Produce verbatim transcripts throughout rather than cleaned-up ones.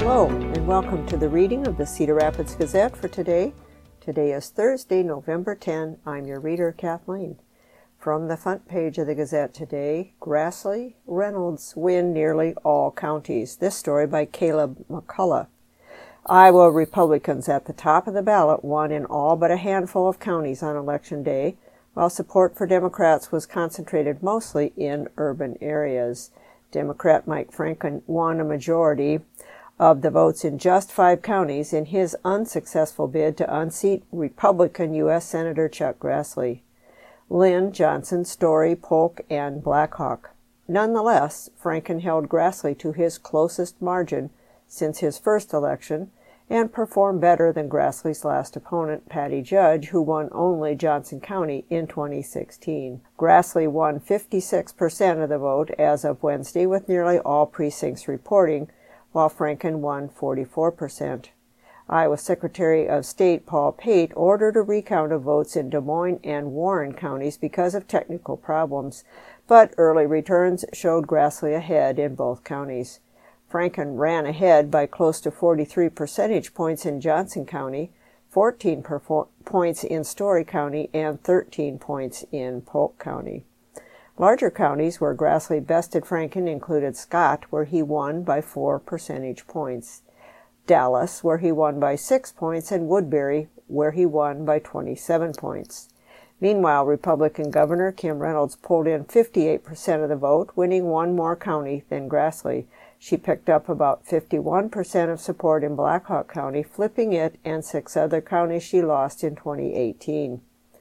Hello, and welcome to the reading of the Cedar Rapids Gazette for today. Today is Thursday, November tenth. I'm your reader, Kathleen. From the front page of the Gazette today, Grassley Reynolds win nearly all counties. This story by Caleb McCullough. Iowa Republicans at the top of the ballot won in all but a handful of counties on Election Day, while support for Democrats was concentrated mostly in urban areas. Democrat Mike Franken won a majority of the votes in just five counties in his unsuccessful bid to unseat Republican U S Senator Chuck Grassley. Lynn, Johnson, Story, Polk, and Blackhawk. Nonetheless, Franken held Grassley to his closest margin since his first election and performed better than Grassley's last opponent, Patty Judge, who won only Johnson County in twenty sixteen. Grassley won fifty-six percent of the vote as of Wednesday, with nearly all precincts reporting, while Franken won forty-four percent. Iowa Secretary of State Paul Pate ordered a recount of votes in Des Moines and Warren counties because of technical problems, but early returns showed Grassley ahead in both counties. Franken ran ahead by close to forty-three percentage points in Johnson County, fourteen perfor- points in Story County, and thirteen points in Polk County. Larger counties where Grassley bested Franken included Scott, where he won by four percentage points, Dallas, where he won by six points, and Woodbury, where he won by twenty-seven points. Meanwhile, Republican Governor Kim Reynolds pulled in fifty-eight percent of the vote, winning one more county than Grassley. She picked up about fifty-one percent of support in Blackhawk County, flipping it and six other counties she lost in twenty eighteen.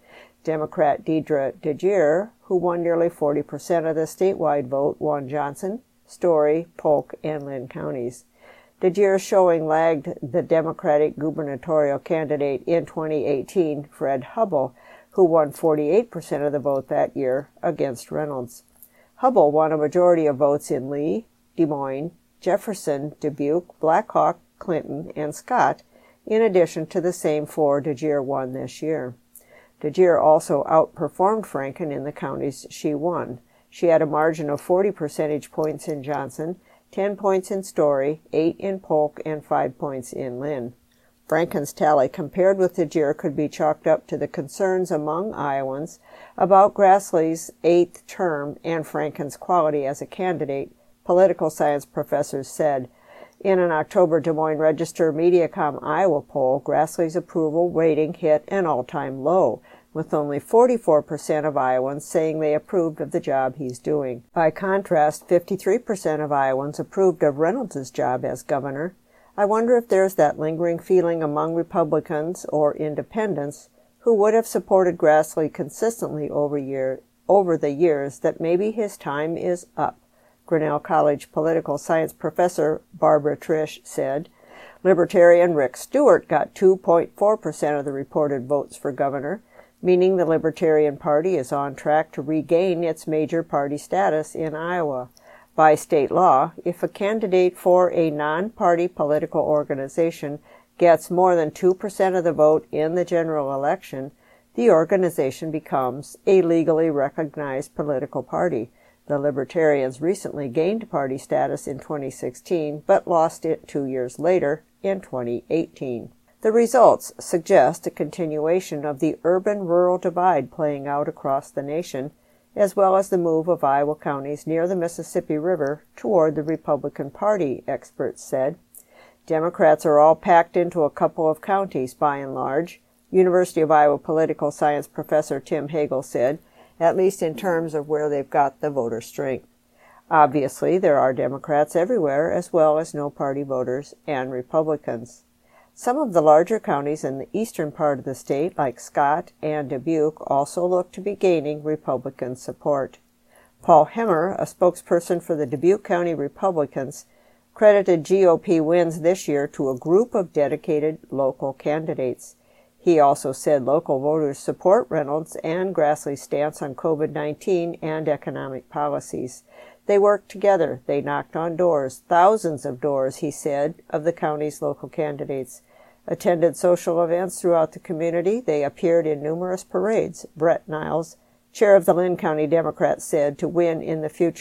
Democrat Deidre DeGear, who won nearly forty percent of the statewide vote, won Johnson, Story, Polk, and Lynn counties. DeGear's showing lagged the Democratic gubernatorial candidate in twenty eighteen, Fred Hubbell, who won forty-eight percent of the vote that year against Reynolds. Hubbell won a majority of votes in Lee, Des Moines, Jefferson, Dubuque, Blackhawk, Clinton, and Scott, in addition to the same four DeGear won this year. DeGear also outperformed Franken in the counties she won. She had a margin of forty percentage points in Johnson, ten points in Story, eight in Polk, and five points in Lynn. Franken's tally compared with DeGear could be chalked up to the concerns among Iowans about Grassley's eighth term and Franken's quality as a candidate, political science professors said. In an October Des Moines Register Mediacom Iowa poll, Grassley's approval rating hit an all-time low, with only forty-four percent of Iowans saying they approved of the job he's doing. By contrast, fifty-three percent of Iowans approved of Reynolds' job as governor. I wonder if there's that lingering feeling among Republicans or independents who would have supported Grassley consistently over, year, over the years that maybe his time is up. Grinnell College political science professor Barbara Trish said. Libertarian Rick Stewart got two point four percent of the reported votes for governor, meaning the Libertarian Party is on track to regain its major party status in Iowa. By state law, if a candidate for a non-party political organization gets more than two percent of the vote in the general election, the organization becomes a legally recognized political party. The Libertarians recently gained party status in twenty sixteen, but lost it two years later in twenty eighteen. The results suggest a continuation of the urban-rural divide playing out across the nation, as well as the move of Iowa counties near the Mississippi River toward the Republican Party, experts said. Democrats are all packed into a couple of counties by and large, University of Iowa political science professor Tim Hagel said, at least in terms of where they've got the voter strength. Obviously, there are Democrats everywhere, as well as no-party voters and Republicans. Some of the larger counties in the eastern part of the state, like Scott and Dubuque, also look to be gaining Republican support. Paul Hemmer, a spokesperson for the Dubuque County Republicans, credited G O P wins this year to a group of dedicated local candidates. He also said local voters support Reynolds and Grassley's stance on COVID nineteen and economic policies. They worked together. They knocked on doors, thousands of doors, he said, of the county's local candidates. Attended social events throughout the community. They appeared in numerous parades. Brett Niles, chair of the Lynn County Democrats, said to win in the future,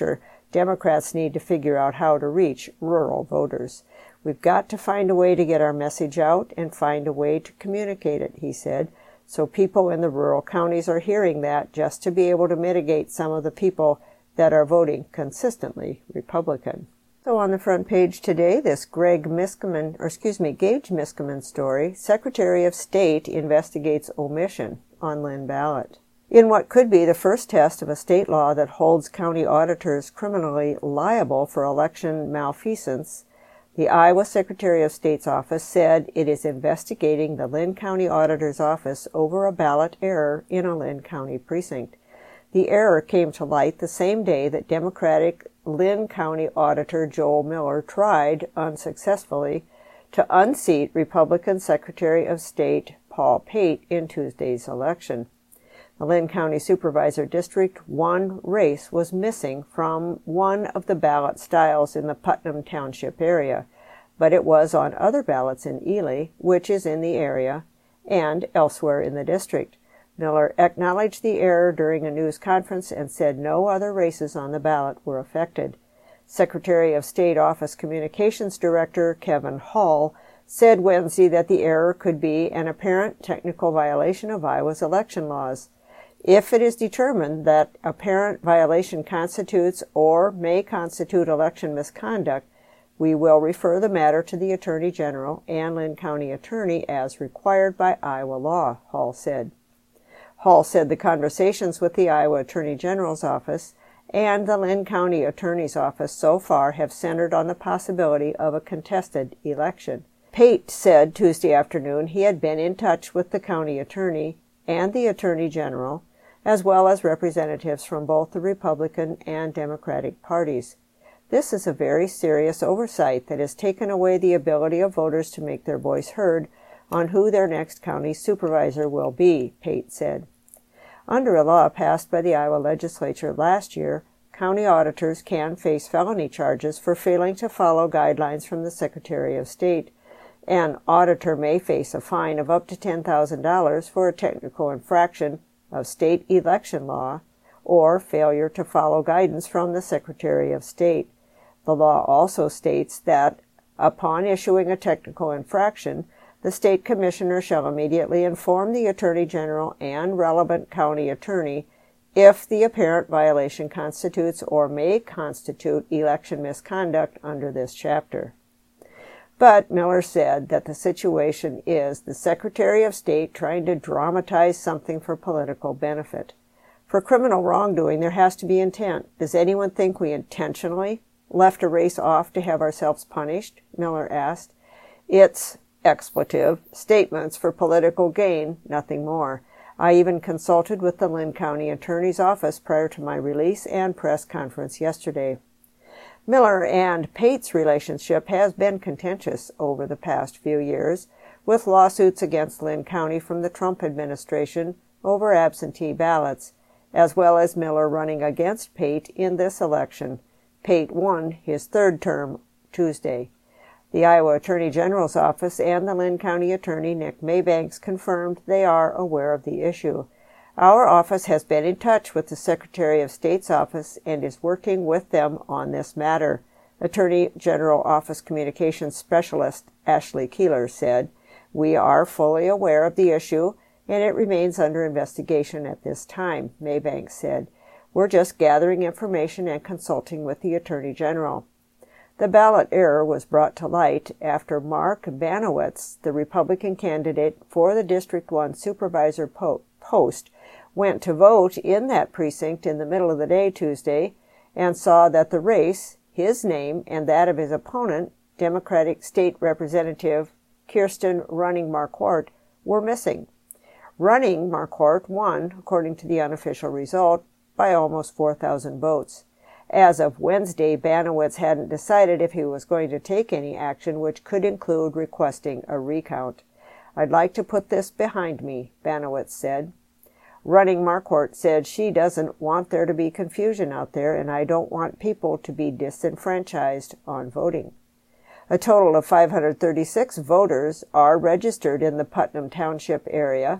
Democrats need to figure out how to reach rural voters. We've got to find a way to get our message out and find a way to communicate it, he said, so people in the rural counties are hearing that just to be able to mitigate some of the people that are voting consistently Republican. So on the front page today, this Greg Miskimen, or excuse me, Gage Miskimen story, Secretary of State investigates omission on Lynn ballot. In what could be the first test of a state law that holds county auditors criminally liable for election malfeasance, the Iowa Secretary of State's office said it is investigating the Lynn County Auditor's Office over a ballot error in a Lynn County precinct. The error came to light the same day that Democratic Lynn County Auditor Joel Miller tried, unsuccessfully, to unseat Republican Secretary of State Paul Pate in Tuesday's election. The Lynn County Supervisor District one race was missing from one of the ballot styles in the Putnam Township area, but it was on other ballots in Ely, which is in the area, and elsewhere in the district. Miller acknowledged the error during a news conference and said no other races on the ballot were affected. Secretary of State Office Communications Director Kevin Hall said Wednesday that the error could be an apparent technical violation of Iowa's election laws. If it is determined that apparent violation constitutes or may constitute election misconduct, we will refer the matter to the Attorney General and Lynn County Attorney as required by Iowa law, Hall said. Hall said the conversations with the Iowa Attorney General's office and the Lynn County Attorney's office so far have centered on the possibility of a contested election. Pate said Tuesday afternoon he had been in touch with the county attorney and the Attorney General, as well as representatives from both the Republican and Democratic parties. This is a very serious oversight that has taken away the ability of voters to make their voice heard on who their next county supervisor will be, Pate said. Under a law passed by the Iowa legislature last year, county auditors can face felony charges for failing to follow guidelines from the Secretary of State. An auditor may face a fine of up to ten thousand dollars for a technical infraction of state election law or failure to follow guidance from the Secretary of State. The law also states that, upon issuing a technical infraction, the state commissioner shall immediately inform the Attorney General and relevant county attorney if the apparent violation constitutes or may constitute election misconduct under this chapter. But Miller said that the situation is the Secretary of State trying to dramatize something for political benefit. For criminal wrongdoing, there has to be intent. Does anyone think we intentionally left a race off to have ourselves punished? Miller asked. It's expletive statements for political gain, nothing more. I even consulted with the Lynn County Attorney's Office prior to my release and press conference yesterday. Miller and Pate's relationship has been contentious over the past few years, with lawsuits against Lynn County from the Trump administration over absentee ballots, as well as Miller running against Pate in this election. Pate won his third term Tuesday. The Iowa Attorney General's office and the Lynn County Attorney Nick Maybanks confirmed they are aware of the issue. Our office has been in touch with the Secretary of State's office and is working with them on this matter, Attorney General Office Communications Specialist Ashley Keeler said. We are fully aware of the issue, and it remains under investigation at this time, Maybanks said. We're just gathering information and consulting with the Attorney General. The ballot error was brought to light after Mark Banowitz, the Republican candidate for the District one supervisor po- post, went to vote in that precinct in the middle of the day Tuesday and saw that the race, his name, and that of his opponent, Democratic State Representative Kirsten Running Marquardt, were missing. Running Marquardt won, according to the unofficial result, by almost four thousand votes. As of Wednesday, Banowitz hadn't decided if he was going to take any action, which could include requesting a recount. I'd like to put this behind me, Banowitz said. Running Marquardt said she doesn't want there to be confusion out there, and I don't want people to be disenfranchised on voting. A total of five hundred thirty-six voters are registered in the Putnam Township area,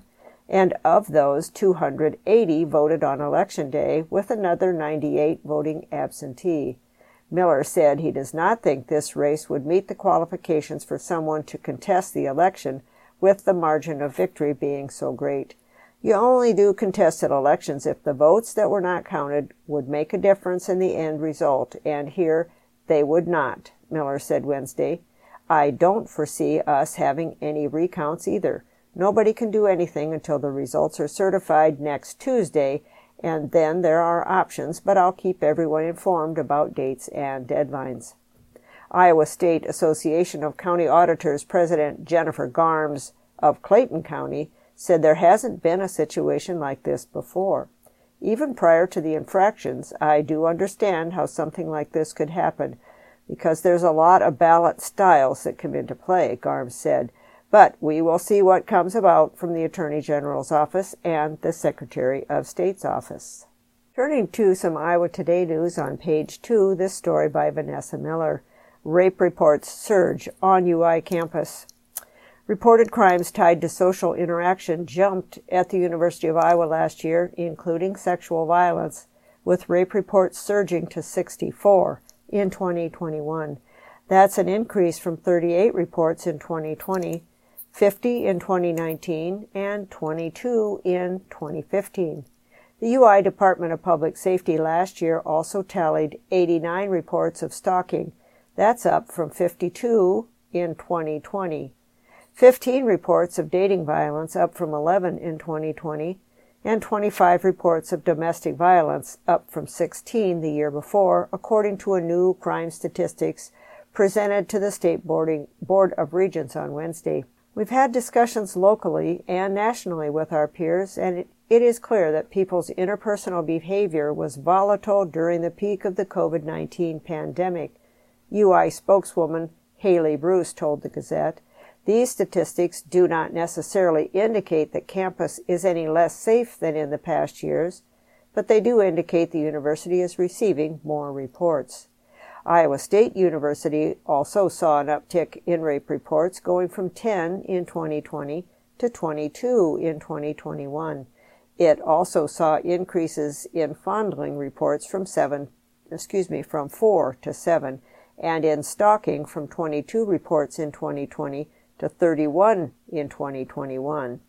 and of those, two hundred eighty voted on Election Day, with another ninety-eight voting absentee. Miller said he does not think this race would meet the qualifications for someone to contest the election, with the margin of victory being so great. You only do contested elections if the votes that were not counted would make a difference in the end result, and here they would not, Miller said Wednesday. I don't foresee us having any recounts either. Nobody can do anything until the results are certified next Tuesday, and then there are options, but I'll keep everyone informed about dates and deadlines. Iowa State Association of County Auditors President Jennifer Garms of Clayton County said there hasn't been a situation like this before. Even prior to the infractions, I do understand how something like this could happen, because there's a lot of ballot styles that come into play, Garms said. But we will see what comes about from the Attorney General's office and the Secretary of State's office. Turning to some Iowa Today news on page two, this story by Vanessa Miller. Rape reports surge on U I campus. Reported crimes tied to social interaction jumped at the University of Iowa last year, including sexual violence, with rape reports surging to sixty-four in twenty twenty-one. That's an increase from thirty-eight reports in twenty twenty, fifty in twenty nineteen, and twenty-two in twenty fifteen. The U I Department of Public Safety last year also tallied eighty-nine reports of stalking. That's up from fifty-two in twenty twenty. fifteen reports of dating violence, up from eleven in twenty twenty, and twenty-five reports of domestic violence, up from sixteen the year before, according to a new crime statistics presented to the State Boarding, Board of Regents on Wednesday. We've had discussions locally and nationally with our peers, and it, it is clear that people's interpersonal behavior was volatile during the peak of the COVID nineteen pandemic, U I spokeswoman Haley Bruce told the Gazette. These statistics do not necessarily indicate that campus is any less safe than in the past years, but they do indicate the university is receiving more reports. Iowa State University also saw an uptick in rape reports, going from ten in twenty twenty to twenty-two in twenty twenty-one. It also saw increases in fondling reports from seven, excuse me, from four to seven, and in stalking from twenty-two reports in twenty twenty to thirty-one in twenty twenty-one.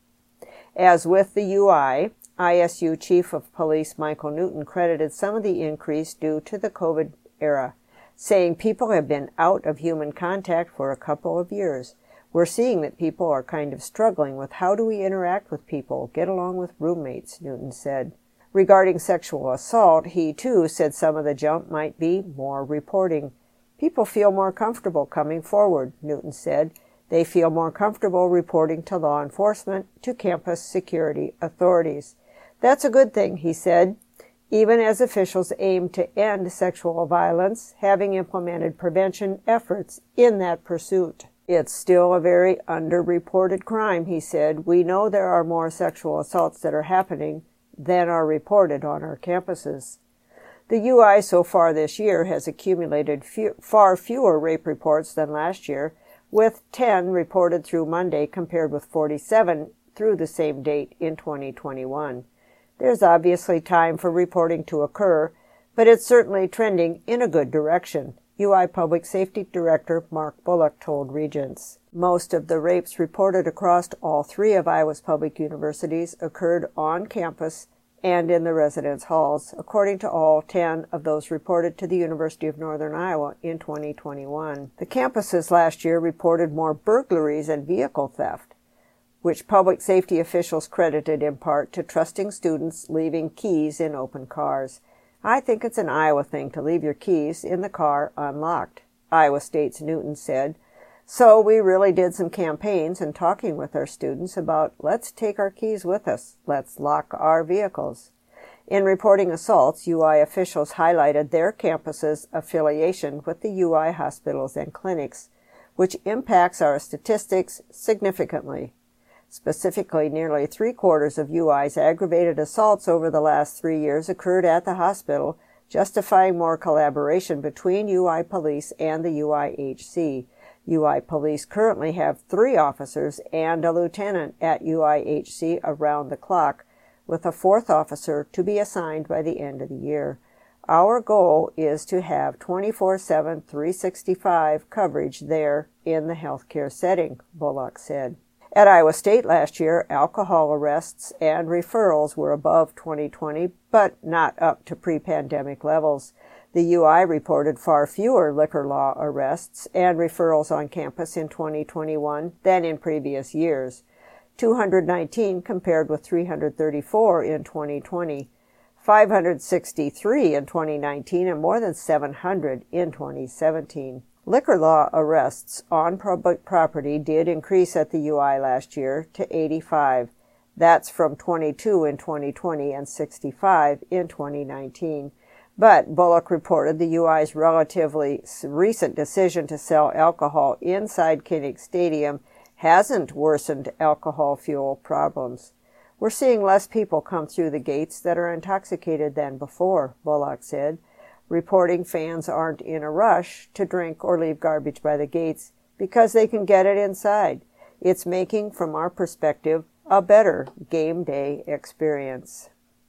As with the U I, I S U Chief of Police Michael Newton credited some of the increase due to the COVID era, saying people have been out of human contact for a couple of years. We're seeing that people are kind of struggling with how do we interact with people, get along with roommates, Newton said. Regarding sexual assault, he too said some of the jump might be more reporting. People feel more comfortable coming forward, Newton said. They feel more comfortable reporting to law enforcement, to campus security authorities. That's a good thing, he said. Even as officials aim to end sexual violence, having implemented prevention efforts in that pursuit. It's still a very underreported crime, he said. We know there are more sexual assaults that are happening than are reported on our campuses. The U I so far this year has accumulated few, far fewer rape reports than last year, with ten reported through Monday compared with forty-seven through the same date in twenty twenty-one. There's obviously time for reporting to occur, but it's certainly trending in a good direction, U I Public Safety Director Mark Bullock told Regents. Most of the rapes reported across all three of Iowa's public universities occurred on campus and in the residence halls, according to all ten of those reported to the University of Northern Iowa in twenty twenty-one. The campuses last year reported more burglaries and vehicle theft, which public safety officials credited in part to trusting students leaving keys in open cars. I think it's an Iowa thing to leave your keys in the car unlocked, Iowa State's Newton said. So we really did some campaigns and talking with our students about let's take our keys with us, let's lock our vehicles. In reporting assaults, U I officials highlighted their campus's affiliation with the U I hospitals and clinics, which impacts our statistics significantly. Specifically, nearly three-quarters of U I's aggravated assaults over the last three years occurred at the hospital, justifying more collaboration between U I police and the U I H C. U I police currently have three officers and a lieutenant at U I H C around the clock, with a fourth officer to be assigned by the end of the year. Our goal is to have twenty-four seven, three sixty-five coverage there in the healthcare setting, Bullock said. At Iowa State last year, alcohol arrests and referrals were above twenty twenty, but not up to pre-pandemic levels. The U I reported far fewer liquor law arrests and referrals on campus in twenty twenty-one than in previous years, two hundred nineteen compared with three hundred thirty-four in twenty twenty, five hundred sixty-three in twenty nineteen, and more than seven hundred in twenty seventeen. Liquor law arrests on public property did increase at the U I last year to eighty-five. That's from twenty-two in twenty twenty and sixty-five in twenty nineteen. But Bullock reported the U I's relatively recent decision to sell alcohol inside Kinnick Stadium hasn't worsened alcohol fuel problems. We're seeing less people come through the gates that are intoxicated than before, Bullock said, reporting fans aren't in a rush to drink or leave garbage by the gates because they can get it inside. It's making, from our perspective, a better game day experience.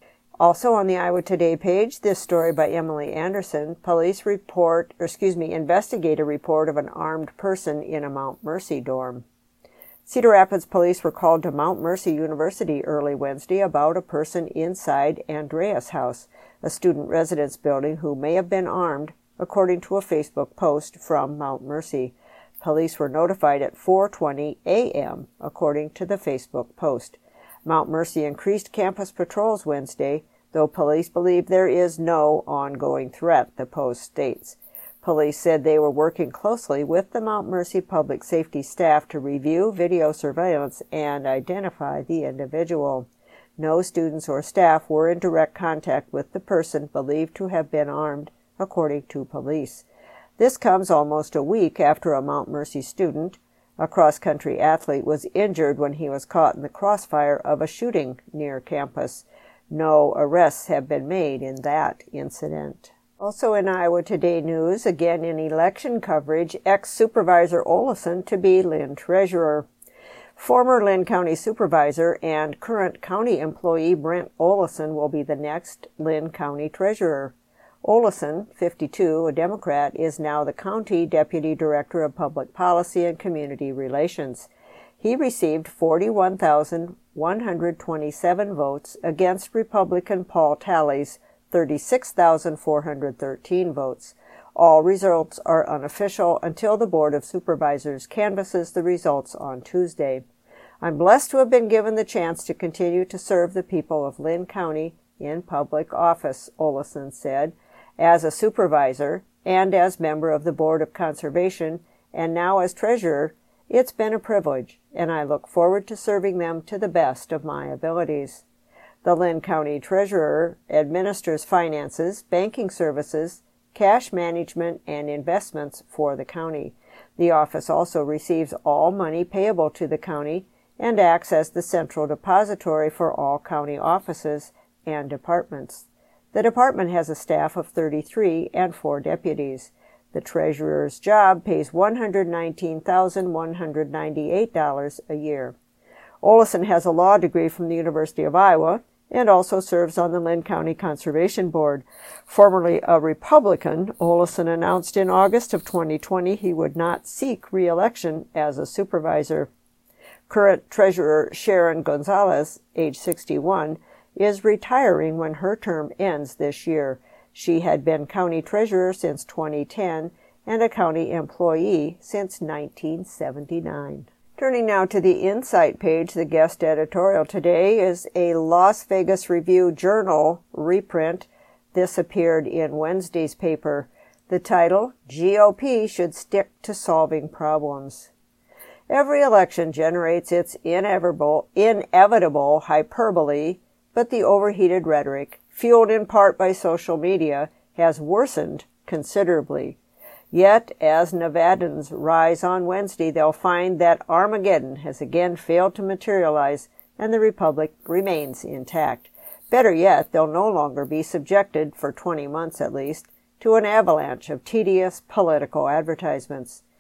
Also on the Iowa Today page, this story by Emily Anderson, police report, or excuse me, investigate a report of an armed person in a Mount Mercy dorm. Cedar Rapids police were called to Mount Mercy University early Wednesday about a person inside Andreas House, a student residence building who may have been armed, according to a Facebook post from Mount Mercy. Police were notified at four twenty a m, according to the Facebook post. Mount Mercy increased campus patrols Wednesday, though police believe there is no ongoing threat, the post states. Police said they were working closely with the Mount Mercy public safety staff to review video surveillance and identify the individual. No students or staff were in direct contact with the person believed to have been armed, according to police. This comes almost a week after a Mount Mercy student, a cross-country athlete, was injured when he was caught in the crossfire of a shooting near campus. No arrests have been made in that incident. Also in Iowa Today news, again in election coverage, ex-Supervisor Olesen to be Lynn Treasurer. Former Lynn County Supervisor and current county employee Brent Olesen will be the next Lynn County Treasurer. Olesen, fifty-two, a Democrat, is now the County Deputy Director of Public Policy and Community Relations. He received forty-one thousand one hundred twenty-seven votes against Republican Paul Talley's thirty-six thousand four hundred thirteen votes. All results are unofficial until the Board of Supervisors canvasses the results on Tuesday. I'm blessed to have been given the chance to continue to serve the people of Lynn County in public office, Olesen said, as a supervisor and as member of the Board of Conservation, and now as treasurer. It's been a privilege, and I look forward to serving them to the best of my abilities. The Lynn County Treasurer administers finances, banking services, cash management, and investments for the county. The office also receives all money payable to the county and acts as the central depository for all county offices and departments. The department has a staff of thirty-three and four deputies. The treasurer's job pays one hundred nineteen thousand one hundred ninety-eight dollars a year. Olesen has a law degree from the University of Iowa and also serves on the Lynn County Conservation Board. Formerly a Republican, Olesen announced in August of twenty twenty he would not seek re-election as a supervisor. Current Treasurer Sharon Gonzalez, age sixty-one, is retiring when her term ends this year. She had been county treasurer since twenty ten and a county employee since nineteen seventy-nine. Turning now to the Insight page, the guest editorial today is a Las Vegas Review-Journal reprint. This appeared in Wednesday's paper. The title, G O P Should Stick to Solving Problems. Every election generates its inevitable, inevitable hyperbole, but the overheated rhetoric, fueled in part by social media, has worsened considerably. Yet, as Nevadans rise on Wednesday, they'll find that Armageddon has again failed to materialize and the Republic remains intact. Better yet, they'll no longer be subjected, for twenty months at least, to an avalanche of tedious political advertisements.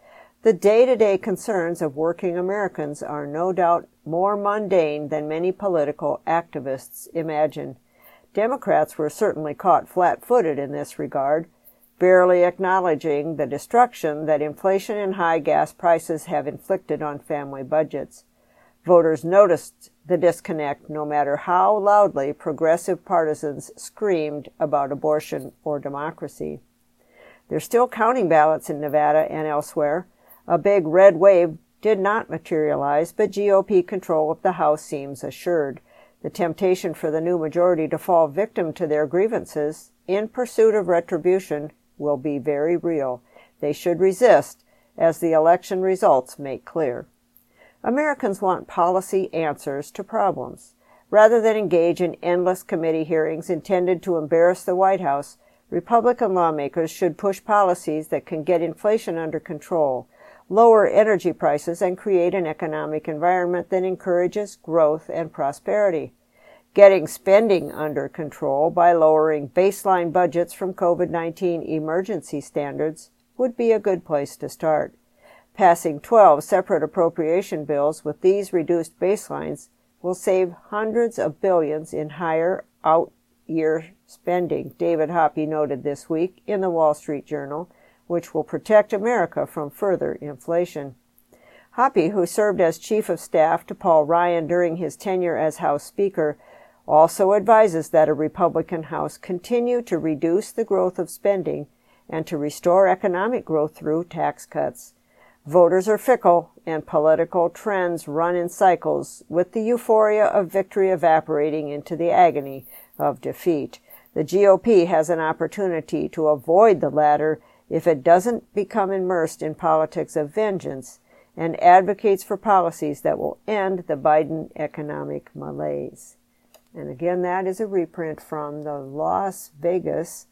The day-to-day concerns of working Americans are no doubt more mundane than many political activists imagine. Democrats were certainly caught flat-footed in this regard, barely acknowledging the destruction that inflation and high gas prices have inflicted on family budgets. Voters noticed the disconnect no matter how loudly progressive partisans screamed about abortion or democracy. They're still counting ballots in Nevada and elsewhere. A big red wave did not materialize, but G O P control of the House seems assured. The temptation for the new majority to fall victim to their grievances in pursuit of retribution will be very real. They should resist, as the election results make clear. Americans want policy answers to problems. Rather than engage in endless committee hearings intended to embarrass the White House, Republican lawmakers should push policies that can get inflation under control, lower energy prices, and create an economic environment that encourages growth and prosperity. Getting spending under control by lowering baseline budgets from COVID nineteen emergency standards would be a good place to start. Passing twelve separate appropriation bills with these reduced baselines will save hundreds of billions in higher out-year spending, David Hoppe noted this week in the Wall Street Journal, which will protect America from further inflation. Hoppe, who served as chief of staff to Paul Ryan during his tenure as House Speaker, also advises that a Republican House continue to reduce the growth of spending and to restore economic growth through tax cuts. Voters are fickle, and political trends run in cycles, with the euphoria of victory evaporating into the agony of defeat. The G O P has an opportunity to avoid the latter if it doesn't become immersed in politics of vengeance and advocates for policies that will end the Biden economic malaise. And again, that is a reprint from the Las Vegas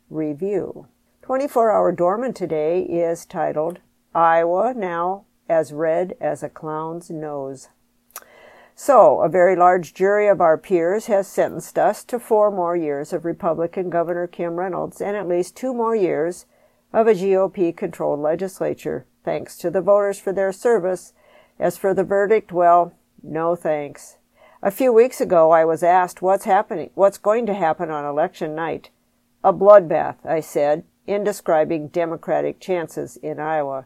Review. twenty-four hour Dorman today is titled, Iowa Now as Red as a Clown's Nose. So, a very large jury of our peers has sentenced us to four more years of Republican Governor Kim Reynolds and at least two more years of a G O P-controlled legislature. Thanks to the voters for their service. As for the verdict, well, no thanks. A few weeks ago, I was asked what's happening, what's going to happen on election night. A bloodbath, I said, in describing Democratic chances in Iowa.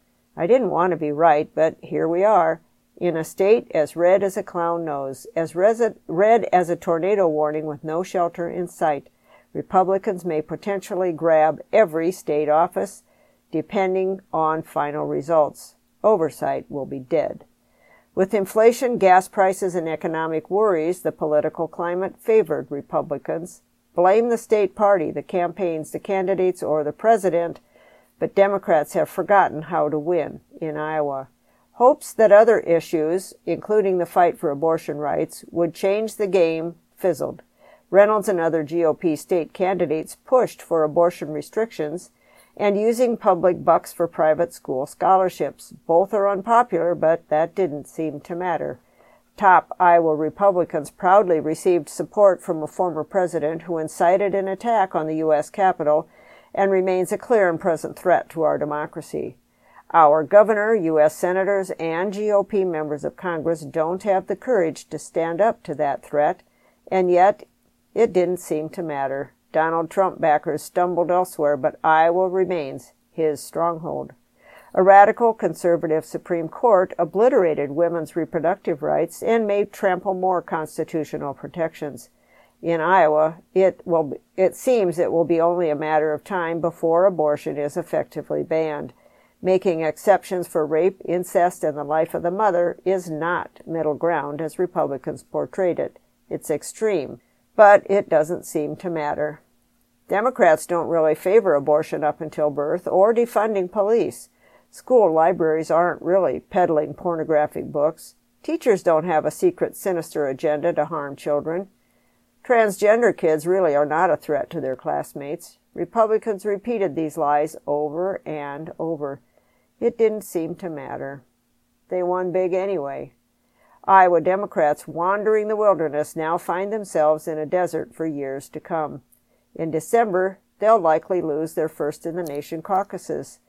I didn't want to be right, but here we are, in a state as red as a clown nose, as red as a tornado warning with no shelter in sight. Republicans may potentially grab every state office, depending on final results. Oversight will be dead. With inflation, gas prices, and economic worries, the political climate favored Republicans. Blame the state party, the campaigns, the candidates, or the president, but Democrats have forgotten how to win in Iowa. Hopes that other issues, including the fight for abortion rights, would change the game fizzled. Reynolds and other G O P state candidates pushed for abortion restrictions and using public bucks for private school scholarships. Both are unpopular, but that didn't seem to matter. Top Iowa Republicans proudly received support from a former president who incited an attack on the U S Capitol and remains a clear and present threat to our democracy. Our governor, U S senators, and G O P members of Congress don't have the courage to stand up to that threat, and yet it didn't seem to matter. Donald Trump backers stumbled elsewhere, but Iowa remains his stronghold. A radical conservative Supreme Court obliterated women's reproductive rights and may trample more constitutional protections. In Iowa, it will be, it seems it will be only a matter of time before abortion is effectively banned. Making exceptions for rape, incest, and the life of the mother is not middle ground as Republicans portrayed it. It's extreme, but it doesn't seem to matter. Democrats don't really favor abortion up until birth or defunding police. School libraries aren't really peddling pornographic books. Teachers don't have a secret, sinister agenda to harm children. Transgender kids really are not a threat to their classmates. Republicans repeated these lies over and over. It didn't seem to matter. They won big anyway. Iowa Democrats wandering the wilderness now find themselves in a desert for years to come. In December, they'll likely lose their first-in-the-nation caucuses.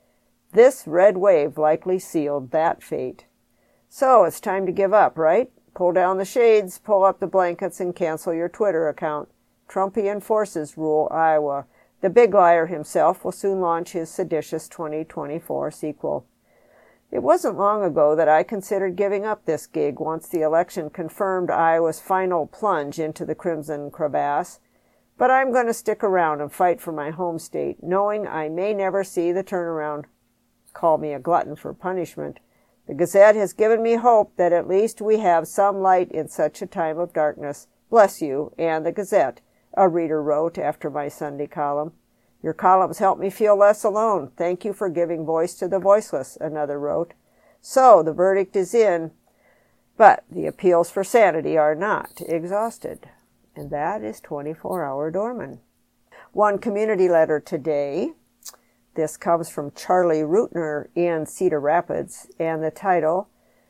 This red wave likely sealed that fate. So it's time to give up, right? Pull down the shades, pull up the blankets, and cancel your Twitter account. Trumpian forces rule Iowa. The big liar himself will soon launch his seditious twenty twenty-four sequel. It wasn't long ago that I considered giving up this gig once the election confirmed Iowa's final plunge into the crimson crevasse. But I'm going to stick around and fight for my home state, knowing I may never see the turnaround. Call me a glutton for punishment. The Gazette has given me hope that at least we have some light in such a time of darkness. Bless you and the Gazette, a reader wrote after my Sunday column. Your columns help me feel less alone. Thank you for giving voice to the voiceless, another wrote. So the verdict is in, but the appeals for sanity are not exhausted. And that is twenty-four hour Dorman. One community letter today. This comes from Charlie Rootner in Cedar Rapids, and the title,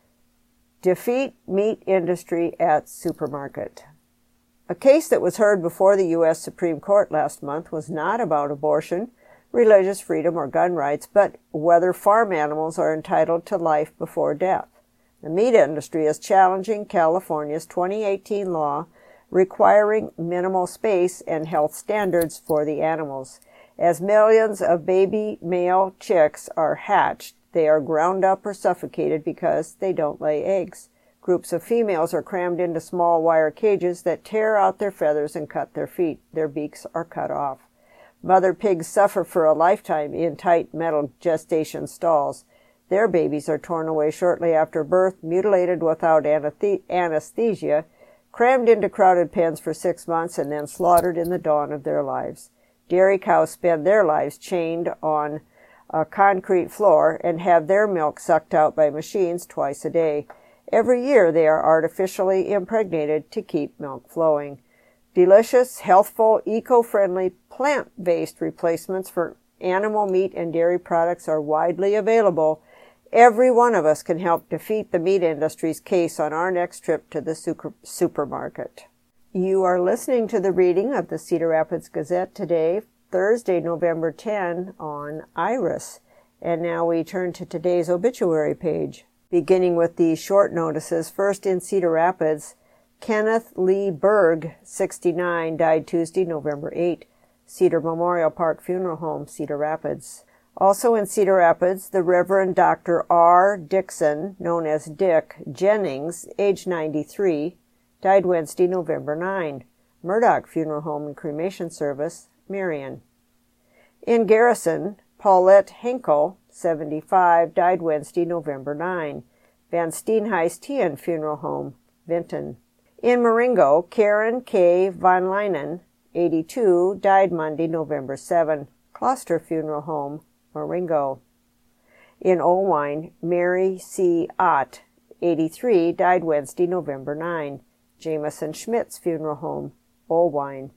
Defeat Meat Industry at Supermarket. A case that was heard before the U S Supreme Court last month was not about abortion, religious freedom, or gun rights, but whether farm animals are entitled to life before death. The meat industry is challenging California's twenty eighteen law requiring minimal space and health standards for the animals. As millions of baby male chicks are hatched, they are ground up or suffocated because they don't lay eggs. Groups of females are crammed into small wire cages that tear out their feathers and cut their feet. Their beaks are cut off. Mother pigs suffer for a lifetime in tight metal gestation stalls. Their babies are torn away shortly after birth, mutilated without anesthesia, crammed into crowded pens for six months, and then slaughtered in the dawn of their lives. Dairy cows spend their lives chained on a concrete floor and have their milk sucked out by machines twice a day. Every year they are artificially impregnated to keep milk flowing. Delicious, healthful, eco-friendly, plant-based replacements for animal meat and dairy products are widely available. Every one of us can help defeat the meat industry's case on our next trip to the super- supermarket. You are listening to the reading of the Cedar Rapids Gazette today, Thursday, November tenth, on Iris. And now we turn to today's obituary page. Beginning with the short notices, first in Cedar Rapids, Kenneth Lee Berg, sixty-nine, died Tuesday, November eighth, Cedar Memorial Park Funeral Home, Cedar Rapids. Also in Cedar Rapids, the Reverend Doctor R. Dixon, known as Dick Jennings, age ninety-three, died Wednesday, November ninth, Murdoch Funeral Home and Cremation Service, Marion. In Garrison, Paulette Henkel, seventy-five, died Wednesday, November ninth, Van Steenhuis Tien Funeral Home, Vinton. In Marengo, Karen K. Von Leinen, eighty-two, died Monday, November seventh, Closter Funeral Home, Marengo. In Olwine, Mary C. Ott, eighty-three, died Wednesday, November ninth, Jameson Schmitz Funeral Home, Olwine.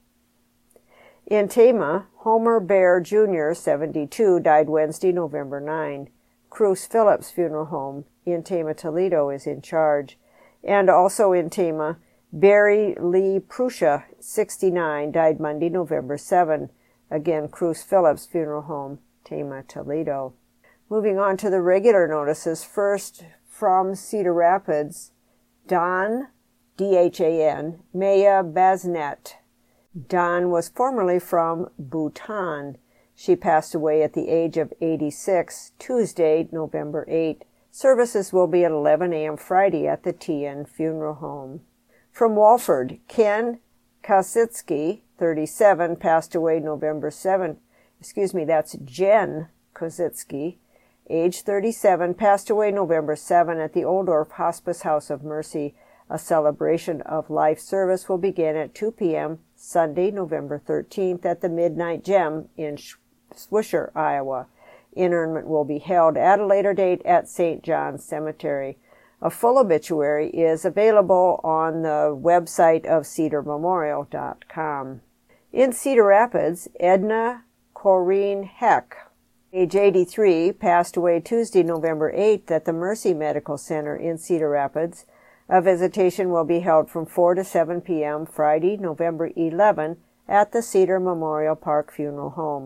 In Tama, Homer Bear Junior, seventy-two, died Wednesday, November ninth. Cruz Phillips Funeral Home in Tama, Toledo is in charge. And also in Tama, Barry Lee Prussia, sixty-nine, died Monday, November seventh. Again, Cruz Phillips Funeral Home, Tama, Toledo. Moving on to the regular notices. First, from Cedar Rapids, Don, D H A N, Maya Basnet. Don was formerly from Bhutan. She passed away at the age of eighty-six, Tuesday, November eighth. Services will be at eleven a.m. Friday at the Tien Funeral Home. From Walford, Ken Kositsky, thirty-seven, passed away November seventh. Excuse me, that's Jen Kositsky, age thirty-seven, passed away November seventh at the Oldorf Hospice House of Mercy. A celebration of life service will begin at two p.m. Sunday, November thirteenth at the Midnight Gem in Swisher, Iowa. Interment will be held at a later date at Saint John's Cemetery. A full obituary is available on the website of cedar memorial dot com. In Cedar Rapids, Edna Corrine Heck, age eighty-three, passed away Tuesday, November eighth at the Mercy Medical Center in Cedar Rapids. A visitation will be held from four to seven p.m. Friday, November eleventh at the Cedar Memorial Park Funeral Home.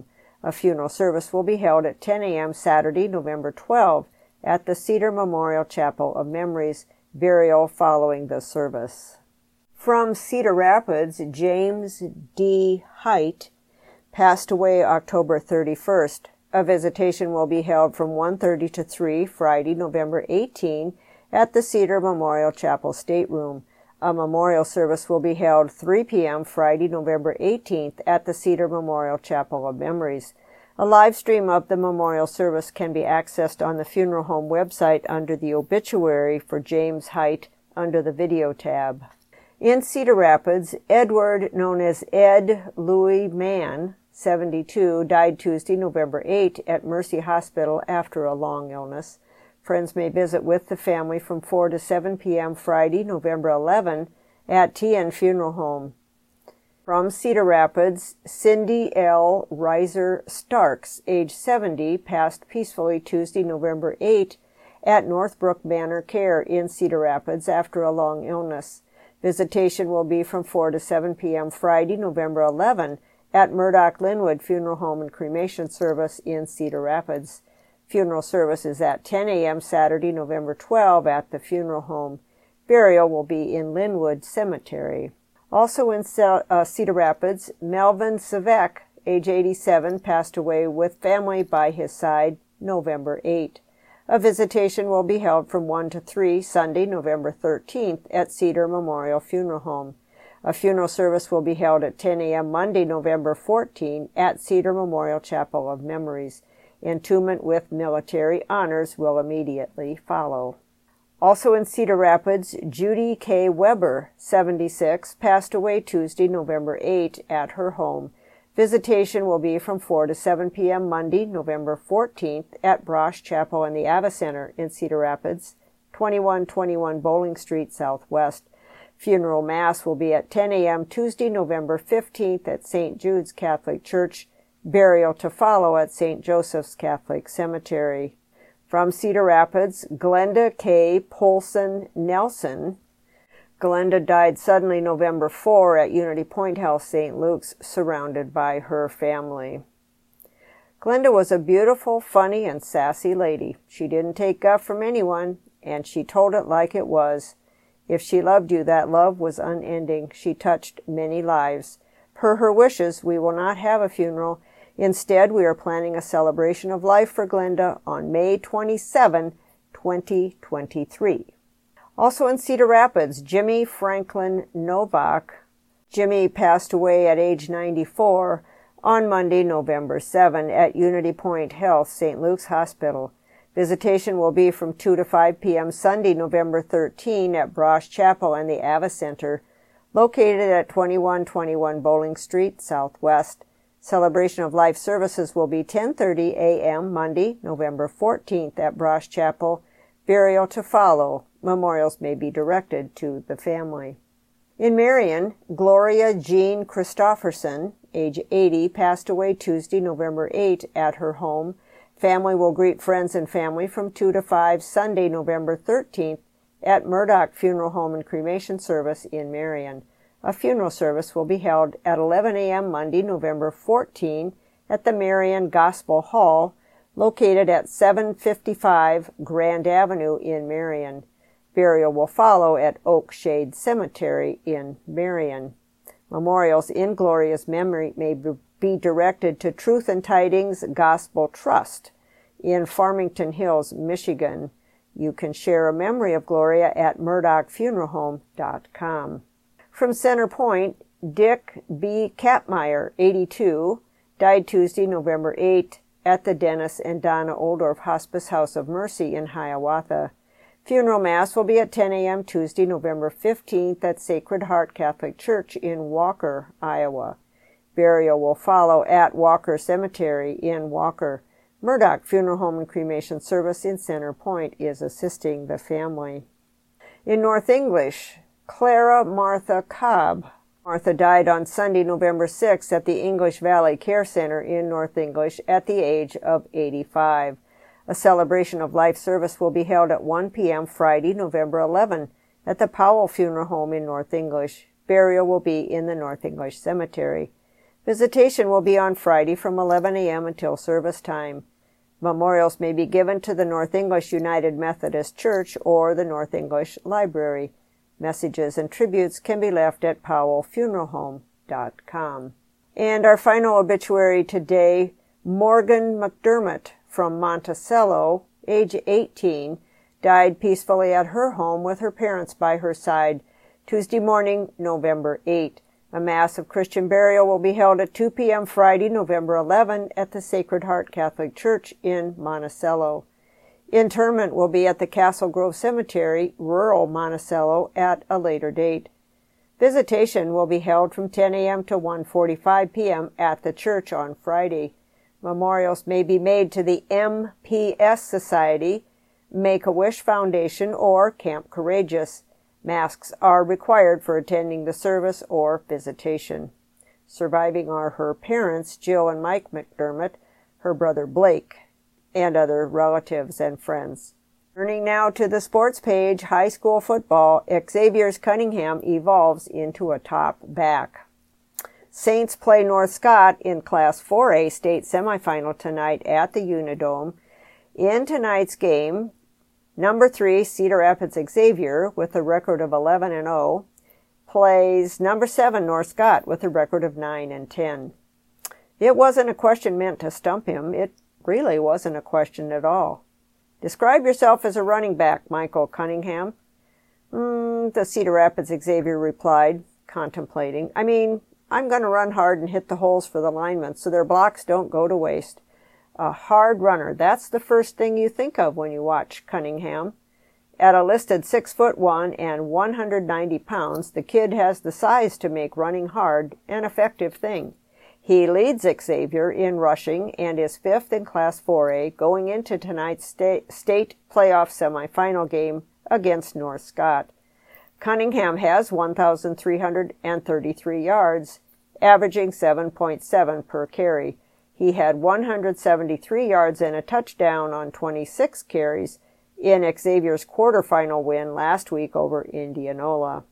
A funeral service will be held at ten a m Saturday, November twelfth, at the Cedar Memorial Chapel of Memories, burial following the service. From Cedar Rapids, James D. Height passed away October thirty-first. A visitation will be held from one thirty to three, Friday, November eighteenth, at the Cedar Memorial Chapel Stateroom. A memorial service will be held three p m Friday, November eighteenth, at the Cedar Memorial Chapel of Memories. A live stream of the memorial service can be accessed on the funeral home website under the obituary for James Height under the video tab. In Cedar Rapids, Edward, known as Ed Louis Mann, seventy-two, died Tuesday, November eighth, at Mercy Hospital after a long illness. Friends may visit with the family from four to seven p m Friday, November eleventh, at T N Funeral Home. From Cedar Rapids, Cindy L. Reiser Starks, age seventy, passed peacefully Tuesday, November eighth, at Northbrook Manor Care in Cedar Rapids after a long illness. Visitation will be from four to seven p m Friday, November eleventh, at Murdoch Linwood Funeral Home and Cremation Service in Cedar Rapids. Funeral service is at ten a m Saturday, November twelfth, at the funeral home. Burial will be in Linwood Cemetery. Also in uh, Cedar Rapids, Melvin Savek, age eighty-seven, passed away with family by his side November eighth. A visitation will be held from one to three, Sunday, November thirteenth, at Cedar Memorial Funeral Home. A funeral service will be held at ten a m Monday, November fourteenth, at Cedar Memorial Chapel of Memories. Entombment with military honors will immediately follow. Also in Cedar Rapids, Judy K. Weber, seventy-six, passed away Tuesday, November eighth, at her home. Visitation will be from four to seven p m Monday, November fourteenth, at Brosh Chapel and the Ava Center in Cedar Rapids, twenty-one twenty-one Bowling Street Southwest. Funeral Mass will be at ten a m Tuesday, November fifteenth, at Saint Jude's Catholic Church. Burial to follow at Saint Joseph's Catholic Cemetery. From Cedar Rapids, Glenda K. Polson Nelson. Glenda died suddenly November fourth at Unity Point Health Saint Luke's, surrounded by her family. Glenda was a beautiful, funny, and sassy lady. She didn't take guff from anyone, and she told it like it was. If she loved you, that love was unending. She touched many lives. Per her wishes, we will not have a funeral. Instead, we are planning a celebration of life for Glenda on May twenty-seventh, twenty twenty-three. Also in Cedar Rapids, Jimmy Franklin Novak. Jimmy passed away at age ninety-four on Monday, November seventh, at Unity Point Health, Saint Luke's Hospital. Visitation will be from two to five p m Sunday, November thirteenth, at Brosh Chapel and the Ava Center, located at twenty-one twenty-one Bowling Street, Southwest. Celebration of Life services will be ten thirty a m Monday, November fourteenth, at Brosh Chapel. Burial to follow. Memorials may be directed to the family. In Marion, Gloria Jean Christofferson, age eighty, passed away Tuesday, November eighth, at her home. Family will greet friends and family from two to five, Sunday, November thirteenth, at Murdoch Funeral Home and Cremation Service in Marion. A funeral service will be held at eleven a m Monday, November fourteenth, at the Marion Gospel Hall, located at seven fifty-five Grand Avenue in Marion. Burial will follow at Oak Shade Cemetery in Marion. Memorials in Gloria's memory may be directed to Truth and Tidings Gospel Trust in Farmington Hills, Michigan. You can share a memory of Gloria at murdoch funeral home dot com. From Center Point, Dick B. Kapmeyer, eighty-two, died Tuesday, November eighth, at the Dennis and Donna Oldorf Hospice House of Mercy in Hiawatha. Funeral Mass will be at ten a m Tuesday, November fifteenth, at Sacred Heart Catholic Church in Walker, Iowa. Burial will follow at Walker Cemetery in Walker. Murdoch Funeral Home and Cremation Service in Center Point is assisting the family. In North English, Clara Martha Cobb. Martha died on Sunday, November sixth, at the English Valley Care Center in North English at the age of eighty-five. A celebration of life service will be held at one p m Friday, November eleventh, at the Powell Funeral Home in North English. Burial will be in the North English Cemetery. Visitation will be on Friday from eleven a m until service time. Memorials may be given to the North English United Methodist Church or the North English Library. Messages and tributes can be left at powell funeral home dot com. And our final obituary today, Morgan McDermott from Monticello, age eighteen, died peacefully at her home with her parents by her side, Tuesday morning, November eighth. A Mass of Christian burial will be held at two p m Friday, November eleventh at the Sacred Heart Catholic Church in Monticello. Interment will be at the Castle Grove Cemetery, rural Monticello, at a later date. Visitation will be held from ten a m to one forty-five p m at the church on Friday. Memorials may be made to the M P S Society, Make-A-Wish Foundation, or Camp Courageous. Masks are required for attending the service or visitation. Surviving are her parents, Jill and Mike McDermott, her brother Blake, and other relatives and friends. Turning now to the sports page, high school football, Xavier's Cunningham evolves into a top back. Saints play North Scott in Class four A state semifinal tonight at the Unidome. In tonight's game, number three, Cedar Rapids Xavier, with a record of eleven and oh, plays number seven, North Scott, with a record of nine and ten. It wasn't a question meant to stump him. It really wasn't a question at all. Describe yourself as a running back, Michael Cunningham. Mm, the Cedar Rapids Xavier replied, contemplating. I mean, I'm going to run hard and hit the holes for the linemen so their blocks don't go to waste. A hard runner, that's the first thing you think of when you watch Cunningham. At a listed six foot one and one hundred ninety pounds, the kid has the size to make running hard an effective thing. He leads Xavier in rushing and is fifth in Class four A going into tonight's state, state playoff semifinal game against North Scott. Cunningham has one thousand three hundred thirty-three yards, averaging seven point seven per carry. He had one hundred seventy-three yards and a touchdown on twenty-six carries in Xavier's quarterfinal win last week over Indianola.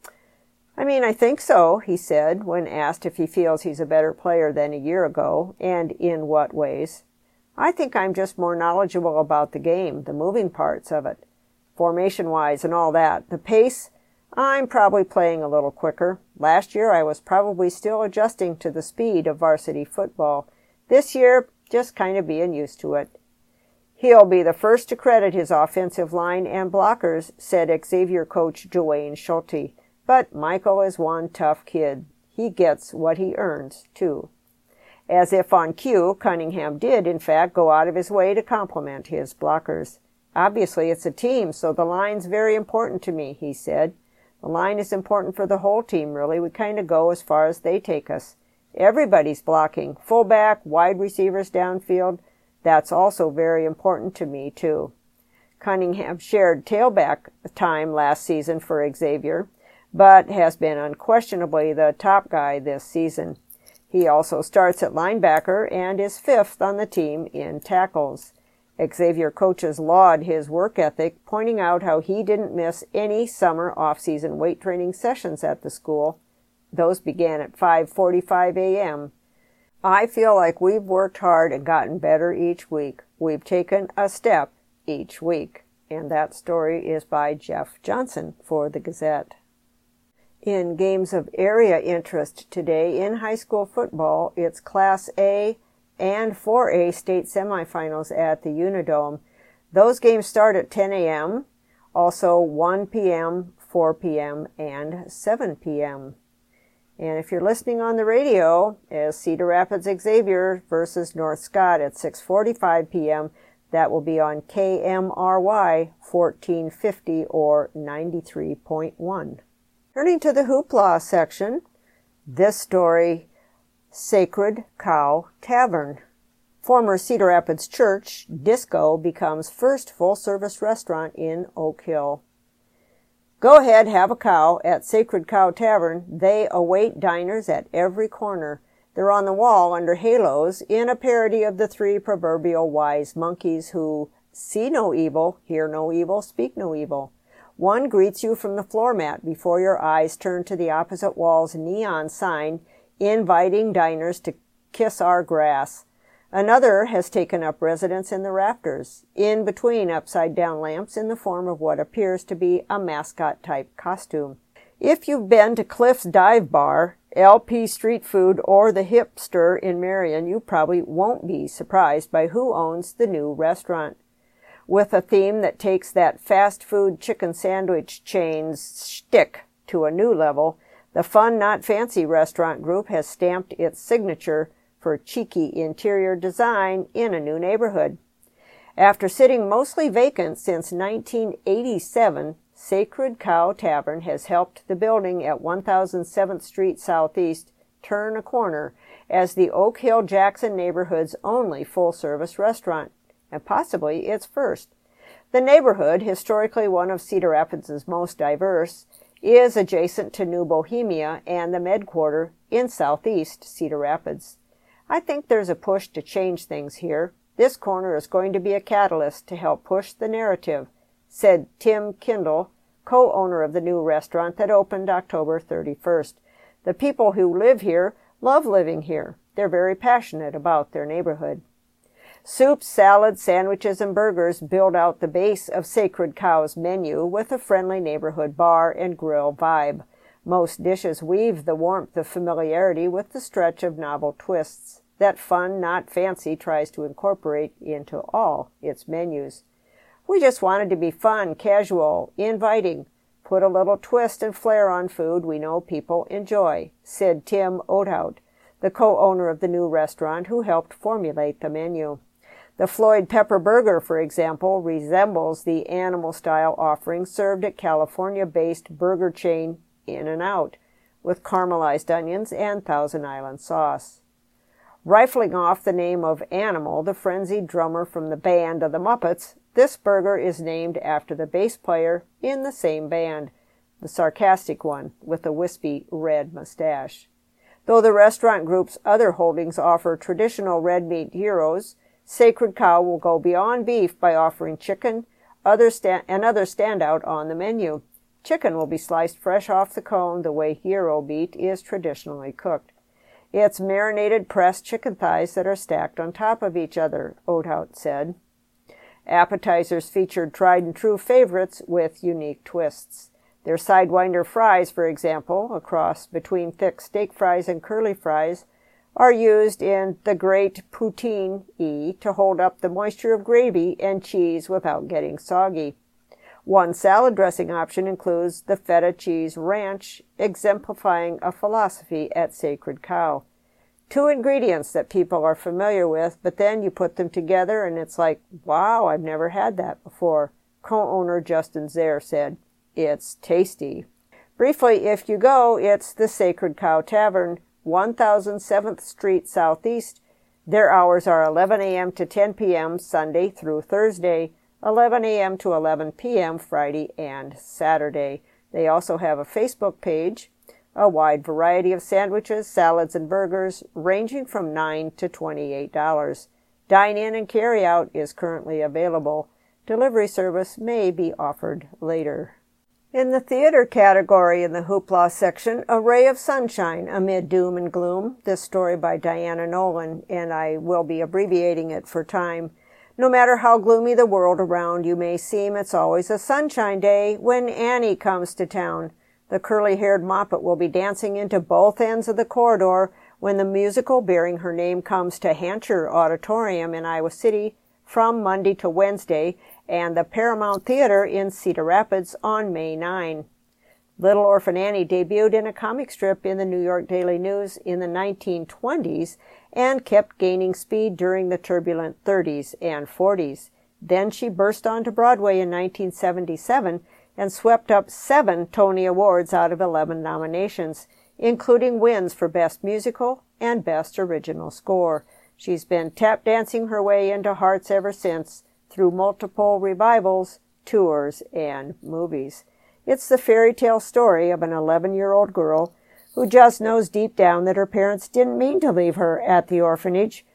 I mean, I think so, he said, when asked if he feels he's a better player than a year ago, and in what ways. I think I'm just more knowledgeable about the game, the moving parts of it, formation-wise and all that. The pace, I'm probably playing a little quicker. Last year I was probably still adjusting to the speed of varsity football. This year, just kind of being used to it. He'll be the first to credit his offensive line and blockers, said Xavier coach Dwayne Schulte. But Michael is one tough kid. He gets what he earns, too. As if on cue, Cunningham did, in fact, go out of his way to compliment his blockers. Obviously, it's a team, so the line's very important to me, he said. The line is important for the whole team, really. We kind of go as far as they take us. Everybody's blocking. Fullback, wide receivers downfield. That's also very important to me, too. Cunningham shared tailback time last season for Xavier, but has been unquestionably the top guy this season. He also starts at linebacker and is fifth on the team in tackles. Xavier coaches laud his work ethic, pointing out how he didn't miss any summer off-season weight training sessions at the school. Those began at five forty-five a m I feel like we've worked hard and gotten better each week. We've taken a step each week. And that story is by Jeff Johnson for the Gazette. In games of area interest today in high school football, it's Class A and four A state semifinals at the Unidome. Those games start at ten a m, also one p m, four p m, and seven p m And if you're listening on the radio, as Cedar Rapids Xavier versus North Scott at six forty-five p m, that will be on K M R Y fourteen fifty or ninety-three point one. Turning to the hoopla section, this story, Sacred Cow Tavern. Former Cedar Rapids Church, Disco, becomes first full-service restaurant in Oak Hill. Go ahead, have a cow at Sacred Cow Tavern. They await diners at every corner. They're on the wall under halos in a parody of the three proverbial wise monkeys who see no evil, hear no evil, speak no evil. One greets you from the floor mat before your eyes turn to the opposite wall's neon sign inviting diners to kiss our grass. Another has taken up residence in the rafters, in between upside-down lamps in the form of what appears to be a mascot-type costume. If you've been to Cliff's Dive Bar, L P Street Food, or the Hipster in Marion, you probably won't be surprised by who owns the new restaurant. With a theme that takes that fast food chicken sandwich chain's shtick to a new level, the Fun Not Fancy restaurant group has stamped its signature for cheeky interior design in a new neighborhood. After sitting mostly vacant since nineteen eighty-seven, Sacred Cow Tavern has helped the building at one thousand seventh Street Southeast turn a corner as the Oak Hill Jackson neighborhood's only full-service restaurant, and possibly its first. The neighborhood, historically one of Cedar Rapids' most diverse, is adjacent to New Bohemia and the Med Quarter in southeast Cedar Rapids. I think there's a push to change things here. This corner is going to be a catalyst to help push the narrative, said Tim Kindle, co-owner of the new restaurant that opened October thirty-first. The people who live here love living here. They're very passionate about their neighborhood. Soups, salads, sandwiches, and burgers build out the base of Sacred Cow's menu with a friendly neighborhood bar and grill vibe. Most dishes weave the warmth of familiarity with the stretch of novel twists that Fun Not Fancy tries to incorporate into all its menus. We just wanted to be fun, casual, inviting, put a little twist and flair on food we know people enjoy, said Tim Oathout, the co-owner of the new restaurant who helped formulate the menu. The Floyd Pepper Burger, for example, resembles the animal-style offering served at California-based burger chain In-N-Out, with caramelized onions and Thousand Island sauce. Rifling off the name of Animal, the frenzied drummer from the band of the Muppets, this burger is named after the bass player in the same band, the sarcastic one with a wispy red mustache. Though the restaurant group's other holdings offer traditional red meat gyros, Sacred Cow will go beyond beef by offering chicken, other sta- another standout on the menu. Chicken will be sliced fresh off the cone the way gyro meat is traditionally cooked. It's marinated pressed chicken thighs that are stacked on top of each other, Oathout said. Appetizers featured tried-and-true favorites with unique twists. Their Sidewinder fries, for example, a cross between thick steak fries and curly fries, are used in the Great Poutine-y to hold up the moisture of gravy and cheese without getting soggy. One salad dressing option includes the feta cheese ranch, exemplifying a philosophy at Sacred Cow. Two ingredients that people are familiar with, but then you put them together and it's like, wow, I've never had that before, co-owner Justin Zare said. It's tasty. Briefly, if you go, it's the Sacred Cow Tavern, one thousand seventh Street Southeast. Their hours are eleven a.m. to ten p.m. Sunday through Thursday, eleven a.m. to eleven p.m. Friday and Saturday. They also have a Facebook page, a wide variety of sandwiches, salads, and burgers ranging from nine dollars to twenty-eight dollars. Dine-in and carry-out is currently available. Delivery service may be offered later. In the theater category in the Hoopla section, A Ray of Sunshine Amid Doom and Gloom, this story by Diana Nolan, and I will be abbreviating it for time. No matter how gloomy the world around you may seem, it's always a sunshine day when Annie comes to town. The curly-haired Moppet will be dancing into both ends of the corridor when the musical bearing her name comes to Hancher Auditorium in Iowa City from Monday to Wednesday, and the Paramount Theater in Cedar Rapids on May ninth. Little Orphan Annie debuted in a comic strip in the New York Daily News in the nineteen twenties and kept gaining speed during the turbulent thirties and forties. Then she burst onto Broadway in nineteen seventy-seven and swept up seven Tony Awards out of eleven nominations, including wins for Best Musical and Best Original Score. She's been tap dancing her way into hearts ever since, through multiple revivals, tours, and movies. It's the fairy tale story of an eleven-year-old girl who just knows deep down that her parents didn't mean to leave her at the orphanage,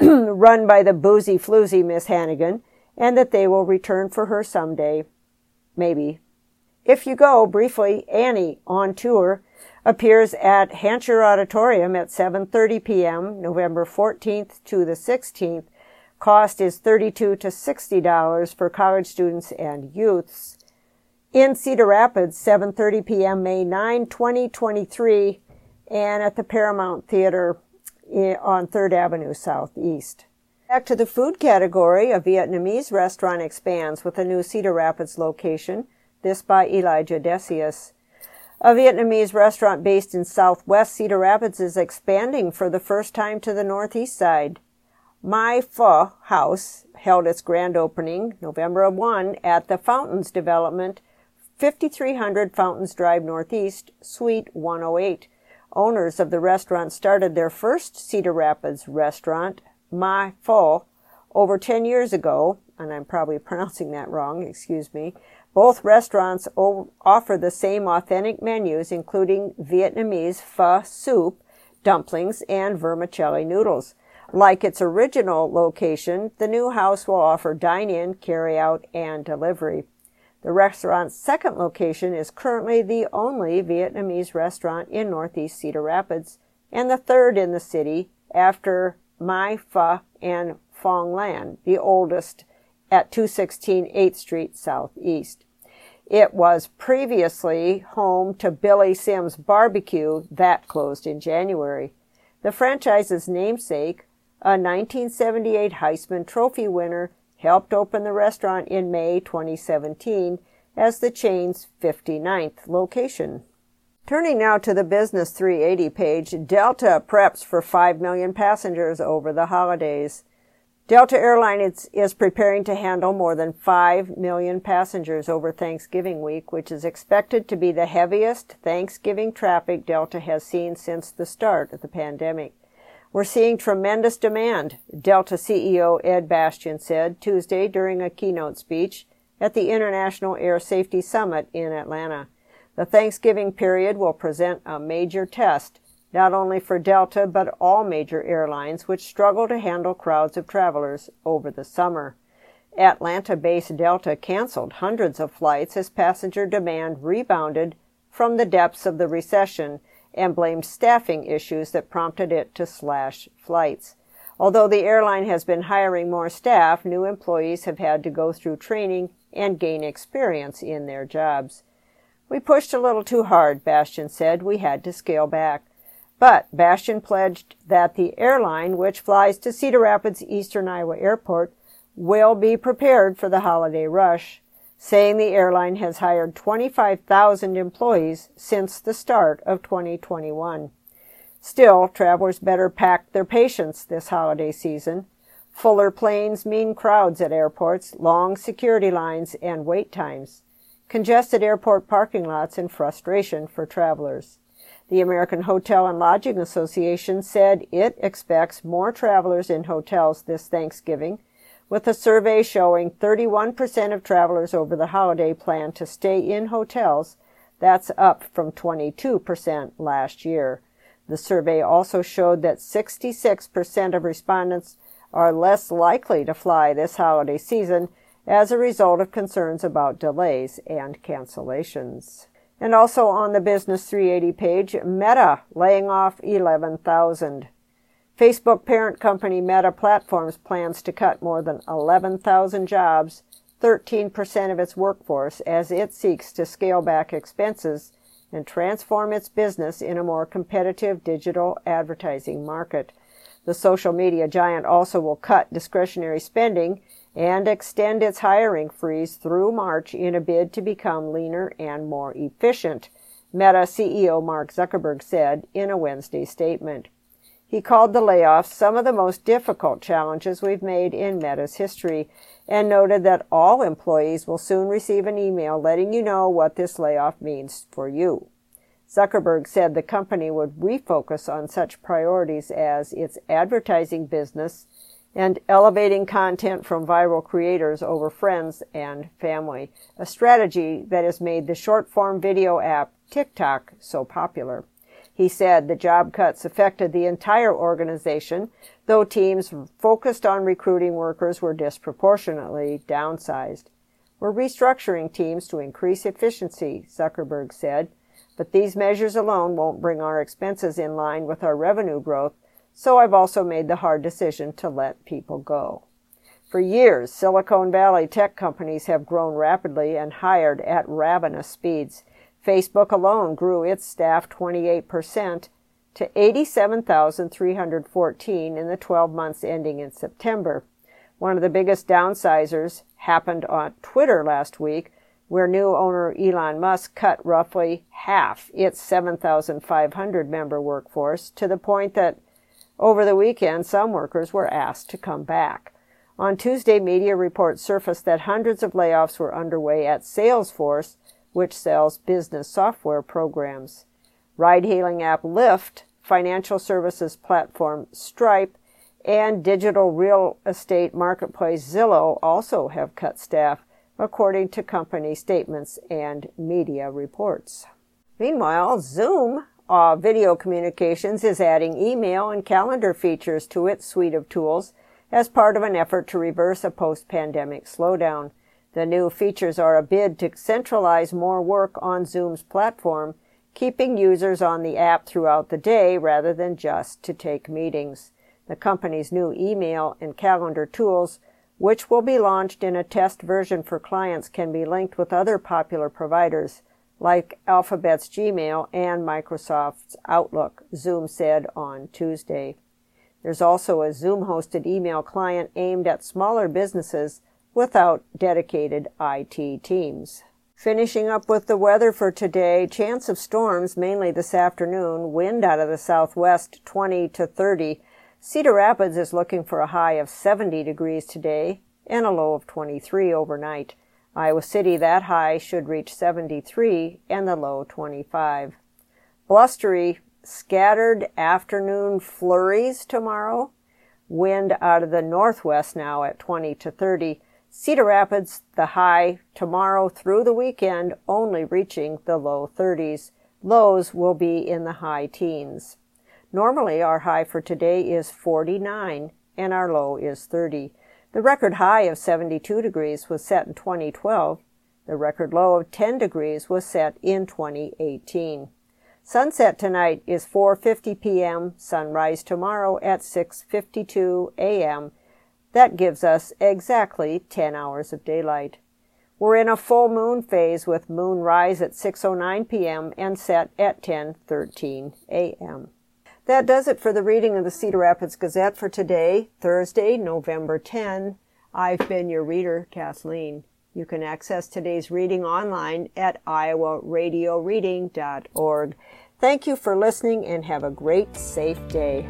run by the boozy-floozy Miss Hannigan, and that they will return for her someday. Maybe. If you go, briefly, Annie on tour appears at Hansher Auditorium at seven thirty p.m. November fourteenth to the sixteenth. Cost is thirty-two to sixty dollars for college students and youths. In Cedar Rapids, seven thirty p.m. May ninth, twenty twenty-three, and at the Paramount Theater on third Avenue Southeast. Back to the food category, a Vietnamese restaurant expands with a new Cedar Rapids location, this by Elijah Decius. A Vietnamese restaurant based in southwest Cedar Rapids is expanding for the first time to the northeast side. My Pho House held its grand opening November first at the Fountains Development, fifty-three hundred Fountains Drive Northeast, Suite one oh eight. Owners of the restaurant started their first Cedar Rapids restaurant, My Pho, over ten years ago, and I'm probably pronouncing that wrong, excuse me. Both restaurants o- offer the same authentic menus, including Vietnamese pho soup, dumplings, and vermicelli noodles. Like its original location, the new house will offer dine-in, carry-out, and delivery. The restaurant's second location is currently the only Vietnamese restaurant in northeast Cedar Rapids, and the third in the city after My Pho and Phong Lan, the oldest, at two sixteen eighth Street Southeast. It was previously home to Billy Sims Barbecue that closed in January. The franchise's namesake, a nineteen seventy-eight Heisman Trophy winner, helped open the restaurant in May twenty seventeen as the chain's fifty-ninth location. Turning now to the Business three eighty page, Delta preps for five million passengers over the holidays. Delta Airlines is preparing to handle more than five million passengers over Thanksgiving week, which is expected to be the heaviest Thanksgiving traffic Delta has seen since the start of the pandemic. We're seeing tremendous demand, Delta C E O Ed Bastian said Tuesday during a keynote speech at the International Air Safety Summit in Atlanta. The Thanksgiving period will present a major test, not only for Delta but all major airlines, which struggle to handle crowds of travelers over the summer. Atlanta-based Delta canceled hundreds of flights as passenger demand rebounded from the depths of the recession and blamed staffing issues that prompted it to slash flights. Although the airline has been hiring more staff, new employees have had to go through training and gain experience in their jobs. We pushed a little too hard, Bastian said. We had to scale back. But Bastian pledged that the airline, which flies to Cedar Rapids Eastern Iowa Airport, will be prepared for the holiday rush, saying the airline has hired twenty-five thousand employees since the start of twenty twenty-one. Still, travelers better pack their patience this holiday season. Fuller planes mean crowds at airports, long security lines, and wait times, congested airport parking lots, and frustration for travelers. The American Hotel and Lodging Association said it expects more travelers in hotels this Thanksgiving, with a survey showing thirty-one percent of travelers over the holiday plan to stay in hotels. That's up from twenty-two percent last year. The survey also showed that sixty-six percent of respondents are less likely to fly this holiday season as a result of concerns about delays and cancellations. And also on the Business three eighty page, Meta laying off eleven thousand. Facebook parent company Meta Platforms plans to cut more than eleven thousand jobs, thirteen percent of its workforce, as it seeks to scale back expenses and transform its business in a more competitive digital advertising market. The social media giant also will cut discretionary spending and extend its hiring freeze through March in a bid to become leaner and more efficient, Meta C E O Mark Zuckerberg said in a Wednesday statement. He called the layoffs some of the most difficult challenges we've made in Meta's history and noted that all employees will soon receive an email letting you know what this layoff means for you. Zuckerberg said the company would refocus on such priorities as its advertising business and elevating content from viral creators over friends and family, a strategy that has made the short-form video app TikTok so popular. He said the job cuts affected the entire organization, though teams focused on recruiting workers were disproportionately downsized. We're restructuring teams to increase efficiency, Zuckerberg said, but these measures alone won't bring our expenses in line with our revenue growth, so I've also made the hard decision to let people go. For years, Silicon Valley tech companies have grown rapidly and hired at ravenous speeds. Facebook alone grew its staff twenty-eight percent to eighty-seven thousand three hundred fourteen in the twelve months ending in September. One of the biggest downsizers happened on Twitter last week, where new owner Elon Musk cut roughly half its seven thousand five hundred member workforce, to the point that over the weekend some workers were asked to come back. On Tuesday, media reports surfaced that hundreds of layoffs were underway at Salesforce, which sells business software programs. Ride-hailing app Lyft, financial services platform Stripe, and digital real estate marketplace Zillow also have cut staff, according to company statements and media reports. Meanwhile, Zoom uh, Video Communications is adding email and calendar features to its suite of tools as part of an effort to reverse a post-pandemic slowdown. The new features are a bid to centralize more work on Zoom's platform, keeping users on the app throughout the day rather than just to take meetings. The company's new email and calendar tools, which will be launched in a test version for clients, can be linked with other popular providers like Alphabet's Gmail and Microsoft's Outlook, Zoom said on Tuesday. There's also a Zoom-hosted email client aimed at smaller businesses without dedicated I T teams. Finishing up with the weather for today, chance of storms mainly this afternoon, wind out of the southwest twenty to thirty. Cedar Rapids is looking for a high of seventy degrees today and a low of twenty-three overnight. Iowa City, that high should reach seventy-three and the low twenty-five. Blustery, scattered afternoon flurries tomorrow. Wind out of the northwest now at twenty to thirty. Cedar Rapids, the high tomorrow through the weekend, only reaching the low thirties. Lows will be in the high teens. Normally, our high for today is forty-nine, and our low is thirty. The record high of seventy-two degrees was set in twenty twelve. The record low of ten degrees was set in twenty eighteen. Sunset tonight is four fifty p.m., sunrise tomorrow at six fifty-two a.m. That gives us exactly ten hours of daylight. We're in a full moon phase with moonrise at six oh nine p.m. and set at ten thirteen a.m. That does it for the reading of the Cedar Rapids Gazette for today, Thursday, November tenth. I've been your reader, Kathleen. You can access today's reading online at iowa radio reading dot org. Thank you for listening and have a great, safe day.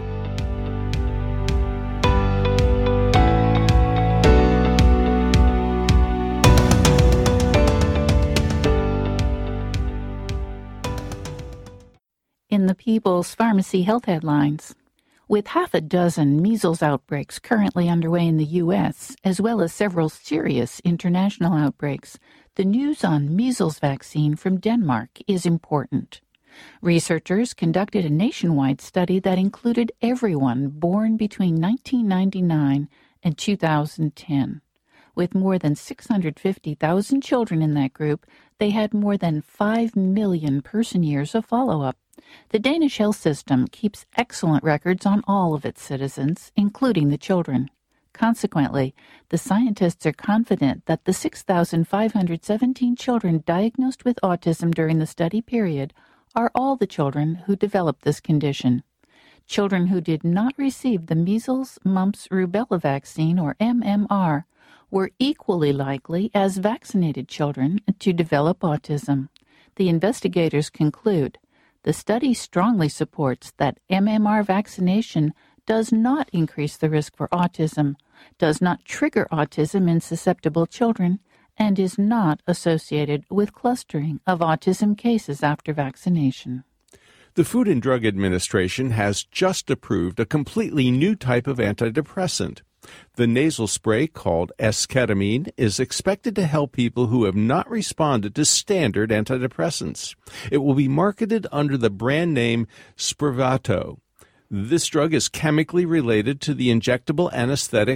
In the People's Pharmacy Health headlines, with half a dozen measles outbreaks currently underway in the U S, as well as several serious international outbreaks, the news on measles vaccine from Denmark is important. Researchers conducted a nationwide study that included everyone born between nineteen ninety-nine and two thousand ten. With more than six hundred fifty thousand children in that group, they had more than five million person-years of follow-up. The Danish health system keeps excellent records on all of its citizens, including the children. Consequently, the scientists are confident that the six thousand five hundred seventeen children diagnosed with autism during the study period are all the children who developed this condition. Children who did not receive the measles, mumps, rubella vaccine, or M M R, were equally likely as vaccinated children to develop autism. The investigators conclude the study strongly supports that M M R vaccination does not increase the risk for autism, does not trigger autism in susceptible children, and is not associated with clustering of autism cases after vaccination. The Food and Drug Administration has just approved a completely new type of antidepressant. The nasal spray, called esketamine, is expected to help people who have not responded to standard antidepressants. It will be marketed under the brand name Spravato. This drug is chemically related to the injectable anesthetic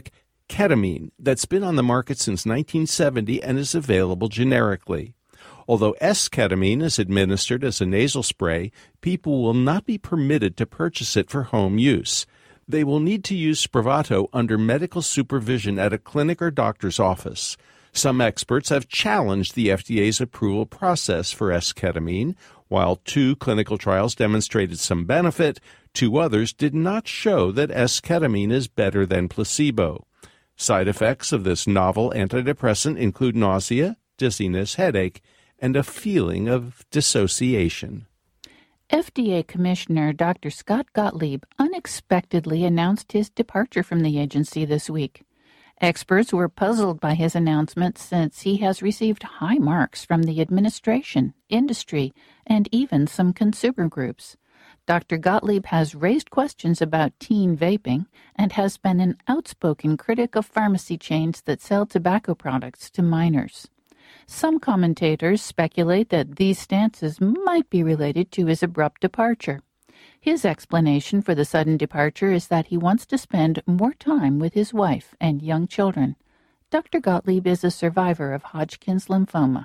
ketamine that's been on the market since nineteen seventy and is available generically. Although S-ketamine is administered as a nasal spray, people will not be permitted to purchase it for home use. They will need to use Spravato under medical supervision at a clinic or doctor's office. Some experts have challenged the F D A's approval process for S-ketamine. While two clinical trials demonstrated some benefit, two others did not show that S-ketamine is better than placebo. Side effects of this novel antidepressant include nausea, dizziness, headache, and a feeling of dissociation. F D A Commissioner Doctor Scott Gottlieb unexpectedly announced his departure from the agency this week. Experts were puzzled by his announcement since he has received high marks from the administration, industry, and even some consumer groups. Doctor Gottlieb has raised questions about teen vaping and has been an outspoken critic of pharmacy chains that sell tobacco products to minors. Some commentators speculate that these stances might be related to his abrupt departure. His explanation for the sudden departure is that he wants to spend more time with his wife and young children. Doctor Gottlieb is a survivor of Hodgkin's lymphoma.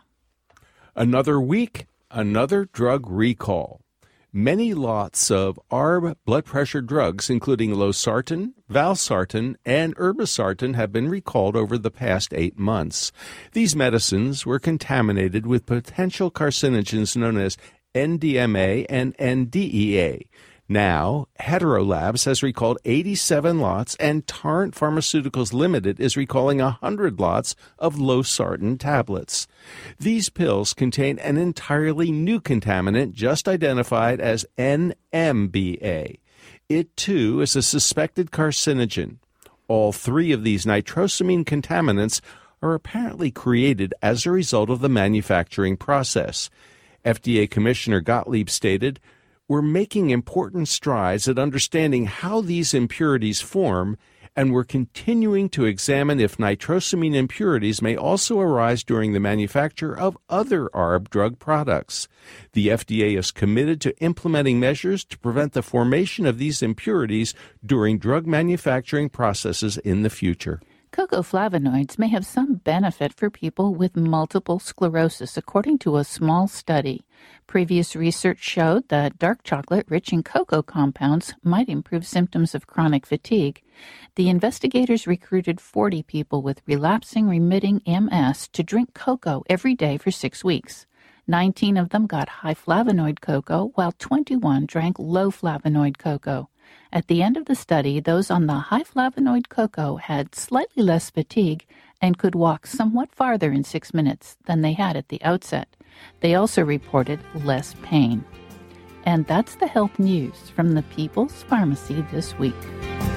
Another week, another drug recall. Many lots of A R B blood pressure drugs, including losartan, valsartan, and irbesartan, have been recalled over the past eight months. These medicines were contaminated with potential carcinogens known as N D M A and N D E A. Now, Hetero Labs has recalled eighty-seven lots, and Torrent Pharmaceuticals Limited is recalling one hundred lots of losartan tablets. These pills contain an entirely new contaminant just identified as N M B A. It, too, is a suspected carcinogen. All three of these nitrosamine contaminants are apparently created as a result of the manufacturing process. F D A Commissioner Gottlieb stated, "We're making important strides at understanding how these impurities form, and we're continuing to examine if nitrosamine impurities may also arise during the manufacture of other A R B drug products. The F D A is committed to implementing measures to prevent the formation of these impurities during drug manufacturing processes in the future." Cocoa flavonoids may have some benefit for people with multiple sclerosis, according to a small study. Previous research showed that dark chocolate rich in cocoa compounds might improve symptoms of chronic fatigue. The investigators recruited forty people with relapsing remitting M S to drink cocoa every day for six weeks. nineteen of them got high flavonoid cocoa, while twenty-one drank low flavonoid cocoa. At the end of the study, those on the high flavonoid cocoa had slightly less fatigue and could walk somewhat farther in six minutes than they had at the outset. They also reported less pain. And that's the health news from the People's Pharmacy this week.